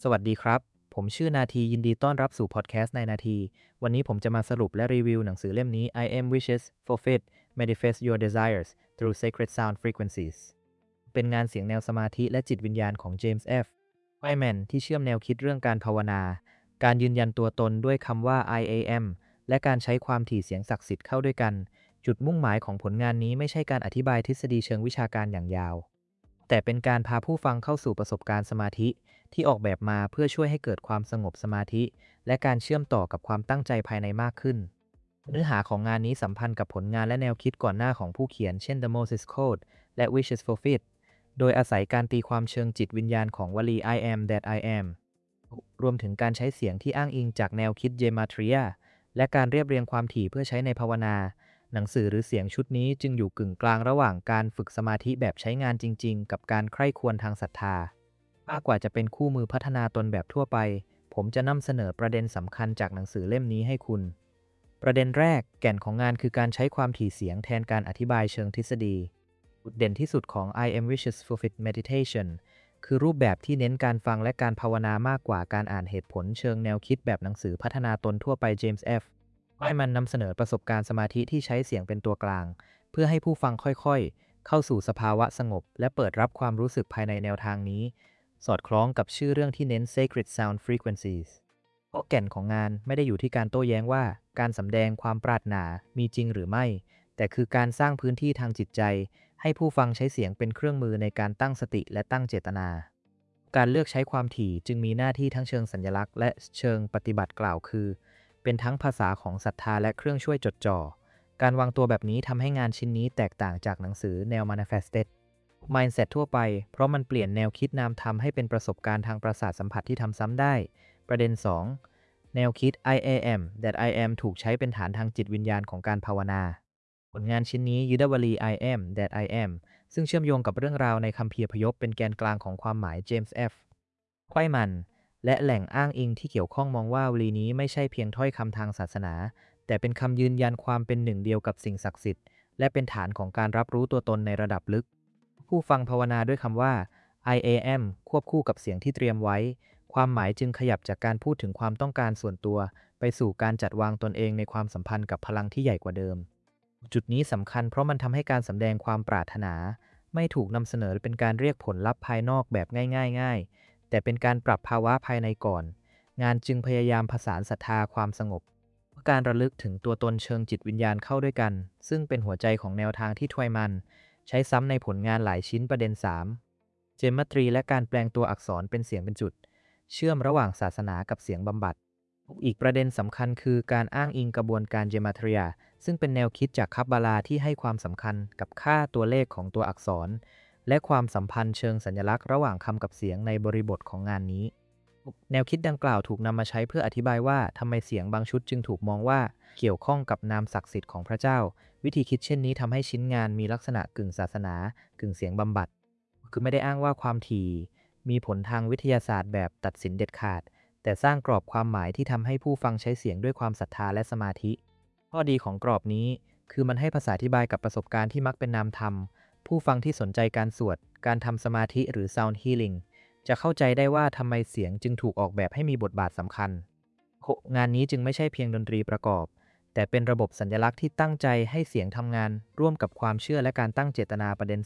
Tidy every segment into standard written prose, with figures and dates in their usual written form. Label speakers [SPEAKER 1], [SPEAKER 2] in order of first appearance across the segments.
[SPEAKER 1] สวัสดีครับ ผมชื่อนาทียินดีต้อนรับสู่พอดแคสต์ในนาที วันนี้ผมจะมาสรุปและรีวิวหนังสือเล่มนี้ I am wishes fulfilled manifest your desires through sacred sound frequencies เป็นงานเสียงแนวสมาธิและจิตวิญญาณของเจมส์ F. ไวแมนที่เชื่อมแนวคิดเรื่องการภาวนา การยืนยันตัวตนด้วยคำว่า I am และการใช้ความถี่เสียงศักดิ์สิทธิ์เข้าด้วยกัน จุดมุ่งหมายของผลงานนี้ไม่ใช่การอธิบายทฤษฎีเชิงวิชาการอย่างยาว แต่เป็นการพาผู้ฟังเข้าสู่ประสบการณ์สมาธิที่ออกแบบมาเพื่อช่วยให้เกิดความสงบสมาธิและการเชื่อมต่อกับความตั้งใจภายในมากขึ้นเนื้อหาของงานนี้สัมพันธ์กับผลงานและแนวคิดก่อนหน้าของผู้เขียนเช่น The Moses Code และ Wishes Fulfilled โดยอาศัยการตีความเชิงจิตวิญญาณของวลี I am that I am รวมถึงการใช้เสียงที่อ้างอิงจากแนวคิดเจมาทรียและการเรียบเรียงความถี่เพื่อใช้ในภาวนาหนังสือหรือเสียงชุดนี้จึงอยู่กึ่งกลางระหว่างการฝึกสมาธิแบบใช้งานจริงๆกับการใคร่ครวญทางศรัทธามากกว่าจะเป็นคู่มือพัฒนาตนแบบทั่วไปผมจะนำเสนอประเด็นสำคัญจากหนังสือเล่มนี้ให้คุณประเด็นแรกแก่นของงานคือการใช้ความถี่เสียงแทนการอธิบายเชิงทฤษฎีจุดเด่นที่สุดของ I am wishes fulfilled meditation คือรูปแบบที่เน้นการฟังและการภาวนามากกว่าการอ่านเหตุผลเชิงแนวคิดแบบหนังสือพัฒนาตนทั่วไป James F. ให้มันนำเสนอประสบการณ์สมาธิที่ใช้เสียงเป็นตัวกลางเพื่อให้ผู้ฟังค่อยๆเข้าสู่สภาวะสงบและเปิดรับความรู้สึกภายในแนวทางนี้สอดคล้องกับชื่อเรื่องที่เน้น Sacred Sound Frequencies เพราะแก่นของงานไม่ได้อยู่ที่การโต้แย้งว่าการสำแดงความปรารถนามีจริงหรือไม่แต่คือการสร้างพื้นที่ทางจิตใจให้ผู้ฟังใช้เสียงเป็นเครื่องมือในการตั้งสติและตั้งเจตนาการเลือกใช้ความถี่จึงมีหน้าที่ทั้งเชิงสัญลักษณ์และเชิงปฏิบัติกล่าวคือเป็นทั้งภาษาของศรัทธาและเครื่องช่วยจดจ่อการวางตัวแบบนี้ทำให้งานชิ้นนี้แตกต่างจากหนังสือแนว Manifested Mindset ทั่วไปเพราะมันเปลี่ยนแนวคิดนามธรรมให้เป็นประสบการณ์ทางประสาทสัมผัสที่ทำซ้ำได้ประเด็น 2. แนวคิด I am that I am ถูกใช้เป็นฐานทางจิตวิญญาณของการภาวนาผลงานชิ้นนี้ยึดวลี I am that I am ซึ่งเชื่อมโยงกับเรื่องราวในคัมภีร์พยพเป็นแกนกลางของความหมาย James F. ไขว้มันและแหล่งอ้างอิงที่เกี่ยวข้องมองว่าวลีนี้ไม่ใช่เพียงถ้อยคำทางศาสนาแต่เป็นคำยืนยันความเป็นหนึ่งเดียวกับสิ่งศักดิ์สิทธิ์และเป็นฐานของการรับรู้ตัวตนในระดับลึกผู้ฟังภาวนาด้วยคำว่า I am ควบคู่กับเสียงที่เตรียมไว้ความหมายจึงขยับจากการพูดถึงความต้องการส่วนตัวไปสู่การจัดวางตนเองในความสัมพันธ์กับพลังที่ใหญ่กว่าเดิมจุดนี้สำคัญเพราะมันทำให้การสำแดงความปรารถนาไม่ถูกนำเสนอเป็นการเรียกผลลัพธ์ภายนอกแบบง่ายๆแต่เป็นการปรับภาวะภายในก่อนงานจึงพยายามผสานศรัทธาความสงบการระลึกถึงตัวตนเชิงจิตวิญญาณเข้าด้วยกันซึ่งเป็นหัวใจของแนวทางที่ทวยมันใช้ซ้ำในผลงานหลายชิ้นประเด็น 3. เจมตรีและการแปลงตัวอักษรเป็นเสียงเป็นจุดเชื่อมระหว่างศาสนากับเสียงบำบัดอีกประเด็นสำคัญคือการอ้างอิงกระบวนการเจมาทรียซึ่งเป็นแนวคิดจากคับบาลาที่ให้ความสำคัญกับค่าตัวเลขของตัวอักษรและความสัมพันธ์เชิงสัญลักษณ์ระหว่างคำกับเสียงในบริบทของงานนี้แนวคิดดังกล่าวถูกนำมาใช้เพื่ออธิบายว่าทำไมเสียงบางชุดจึงถูกมองว่าเกี่ยวข้องกับนามศักดิ์สิทธิ์ของพระเจ้าวิธีคิดเช่นนี้ทำให้ชิ้นงานมีลักษณะกึ่งศาสนากึ่งเสียงบำบัดคือไม่ได้อ้างว่าความถี่มีผลทางวิทยาศาสตร์แบบตัดสินเด็ดขาดแต่สร้างกรอบความหมายที่ทำให้ผู้ฟังใช้เสียงด้วยความศรัทธาและสมาธิข้อดีของกรอบนี้คือมันให้ภาษาอธิบายกับประสบการณ์ที่มักเป็นนามธรรมผู้ฟังที่สนใจการสวดการทำสมาธิหรือ Sound Healing จะเข้าใจได้ว่าทำไมเสียงจึงถูกออกแบบให้มีบทบาทสำคัญงานนี้จึงไม่ใช่เพียงดนตรีประกอบแต่เป็นระบบสัญลักษณ์ที่ตั้งใจให้เสียงทำงานร่วมกับความเชื่อและการตั้งเจตนาประเด็น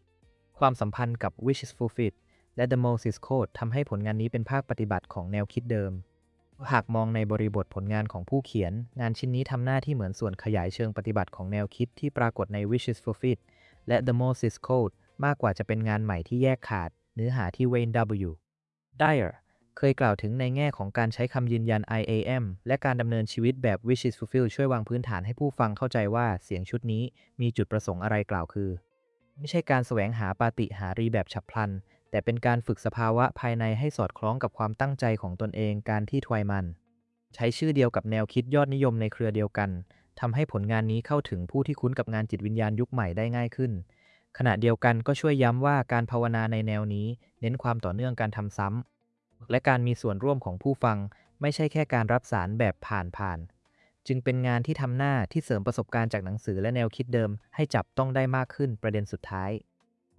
[SPEAKER 1] 4. ความสัมพันธ์กับ Wishes Fulfilled และ The Moses Code ทำให้ผลงานนี้เป็นภาคปฏิบัติของแนวคิดเดิมหากมองในบริบทผลงานของผู้เขียนงานชิ้นนี้ทำหน้าที่เหมือนส่วนขยายเชิงปฏิบัติของแนวคิดที่ปรากฏใน Wishes Fulfilled และ The Moses Code มากกว่าจะเป็นงานใหม่ที่แยกขาดเนื้อหาที่ Wayne W. Dyer เคยกล่าวถึงในแง่ของการใช้คำยืนยัน I am และการดำเนินชีวิตแบบ Wishes Fulfilled ช่วยวางพื้นฐานให้ผู้ฟังเข้าใจว่าเสียงชุดนี้มีจุดประสงค์อะไรกล่าวคือไม่ใช่การแสวงหาปาฏิหาริย์แบบฉับพลันแต่เป็นการฝึกสภาวะภายในให้สอดคล้องกับความตั้งใจของตนเองการที่ทวยมันใช้ชื่อเดียวกับแนวคิดยอดนิยมในเครือเดียวกันทำให้ผลงานนี้เข้าถึงผู้ที่คุ้นกับงานจิตวิญญาณยุคใหม่ได้ง่ายขึ้นขณะเดียวกันก็ช่วยย้ำว่าการภาวนาในแนวนี้เน้นความต่อเนื่องการทำซ้ำและการมีส่วนร่วมของผู้ฟังไม่ใช่แค่การรับสารแบบผ่านจึงเป็นงานที่ทำหน้าที่เสริมประสบการณ์จากหนังสือและแนวคิดเดิมให้จับต้องได้มากขึ้นประเด็นสุดท้าย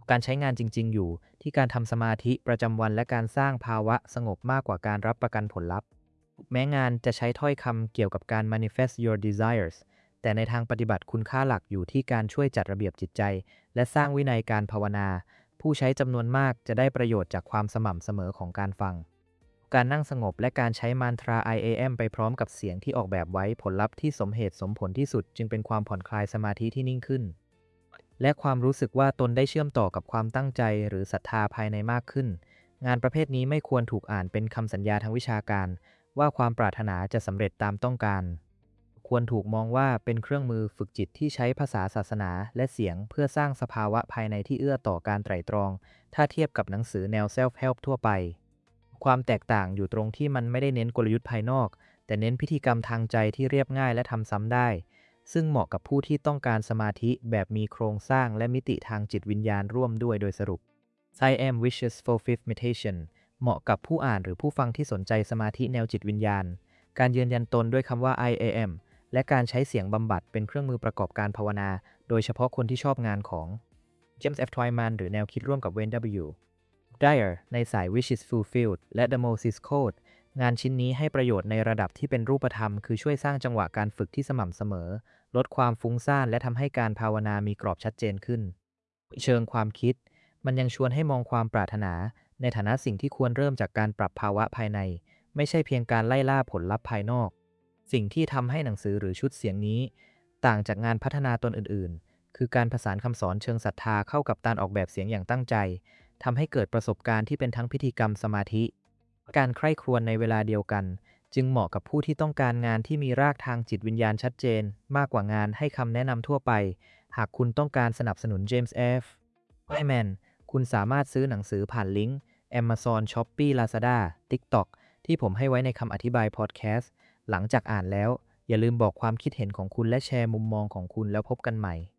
[SPEAKER 1] การใช้งานจริงๆอยู่ที่การทำสมาธิประจำวันและการสร้างภาวะสงบมากกว่าการรับประกันผลลัพธ์แม้งานจะใช้ถ้อยคำเกี่ยวกับการ manifest your desires แต่ในทางปฏิบัติคุณค่าหลักอยู่ที่การช่วยจัดระเบียบจิตใจและสร้างวินัยการภาวนาผู้ใช้จำนวนมากจะได้ประโยชน์จากความสม่ำเสมอของการฟังการนั่งสงบและการใช้มันตรา IAM ไปพร้อมกับเสียงที่ออกแบบไว้ผลลัพธ์ที่สมเหตุสมผลที่สุดจึงเป็นความผ่อนคลายสมาธิที่นิ่งขึ้นและความรู้สึกว่าตนได้เชื่อมต่อกับความตั้งใจหรือศรัทธาภายในมากขึ้นงานประเภทนี้ไม่ควรถูกอ่านเป็นคำสัญญาทางวิชาการว่าความปรารถนาจะสำเร็จตามต้องการควรถูกมองว่าเป็นเครื่องมือฝึกจิตที่ใช้ภาษาศาสนาและเสียงเพื่อสร้างสภาวะภายในที่เอื้อต่อการไตร่ตรองถ้าเทียบกับหนังสือแนว self-help ทั่วไปความแตกต่างอยู่ตรงที่มันไม่ได้เน้นกลยุทธ์ภายนอกแต่เน้นพิธีกรรมทางใจที่เรียบง่ายและทำซ้ำได้ซึ่งเหมาะกับผู้ที่ต้องการสมาธิแบบมีโครงสร้างและมิติทางจิตวิญญาณร่วมด้วยโดยสรุป I am wishes for fifth meditation เหมาะกับผู้อ่านหรือผู้ฟังที่สนใจสมาธิแนวจิตวิญญาณการยืนยันตนด้วยคำว่า I am และการใช้เสียงบำบัดเป็นเครื่องมือประกอบการภาวนาโดยเฉพาะคนที่ชอบงานของ James F. Twyman หรือแนวคิดร่วมกับ Wayne W. Dyer ในสาย Wishes Fulfilled และ The Moses Code งานชิ้นนี้ให้ประโยชน์ในระดับที่เป็นรูปธรรมคือช่วยสร้างจังหวะการฝึกที่สม่ำเสมอลดความฟุ้งซ่านและทำให้การภาวนามีกรอบชัดเจนขึ้นเชิงความคิดมันยังชวนให้มองความปรารถนาในฐานะสิ่งที่ควรเริ่มจากการปรับภาวะภายในไม่ใช่เพียงการไล่ล่าผลลัพธ์ภายนอกสิ่งที่ทำให้หนังสือหรือชุดเสียงนี้ต่างจากงานพัฒนาตนอื่นๆคือการผสานคำสอนเชิงศรัทธาเข้ากับการออกแบบเสียงอย่างตั้งใจทำให้เกิดประสบการณ์ที่เป็นทั้งพิธีกรรมสมาธิการใคร่ครวญในเวลาเดียวกันจึงเหมาะกับผู้ที่ต้องการงานที่มีรากทางจิตวิญญาณชัดเจนมากกว่างานให้คำแนะนำทั่วไปหากคุณต้องการสนับสนุน James F. Twyman คุณสามารถซื้อหนังสือผ่านลิงก์ Amazon Shopee Lazada TikTok ที่ผมให้ไว้ในคำอธิบายพอดแคสต์หลังจากอ่านแล้วอย่าลืมบอกความคิดเห็นของคุณและแชร์มุมมองของคุณแล้วพบกันใหม่